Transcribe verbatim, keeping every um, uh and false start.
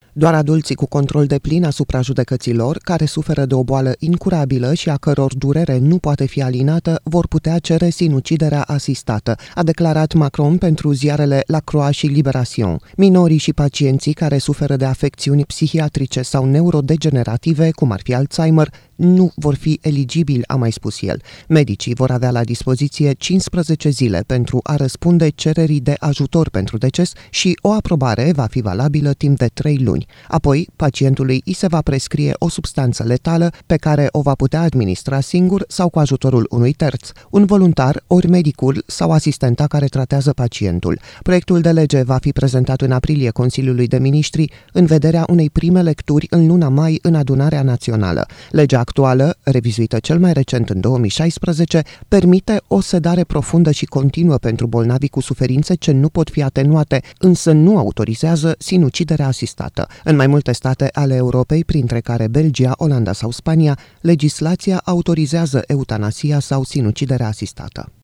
Doar adulții cu control deplin asupra judecăților, care suferă de o boală incurabilă și a căror durere nu poate fi alinată, vor putea cere sinuciderea asistată, a declarat Macron pentru ziarele La Croix și Libération. Minorii și pacienții care suferă de afecțiuni psihiatrice sau neurodegenerative, cum ar fi Alzheimer, nu vor fi eligibili, a mai spus el. Medicii vor avea la dispoziție cincisprezece zile pentru a răspunde cererii de ajutor pentru deces și o aprobare va fi valabilă timp de trei luni. Apoi, pacientului îi se va prescrie o substanță letală pe care o va putea administra singur sau cu ajutorul unui terț, un voluntar, ori medicul sau asistenta care tratează pacientul. Proiectul de lege va fi prezentat în aprilie Consiliului de Ministri în vederea unei prime lecturi în luna mai în Adunarea Națională. Legea actuală, revizuită cel mai recent în două mii șaisprezece, permite o sedare profundă și continuă pentru bolnavi cu suferințe ce nu pot fi atenuate, însă nu autorizează sinuciderea asistată. În mai multe state ale Europei, printre care Belgia, Olanda sau Spania, legislația autorizează eutanasia sau sinuciderea asistată.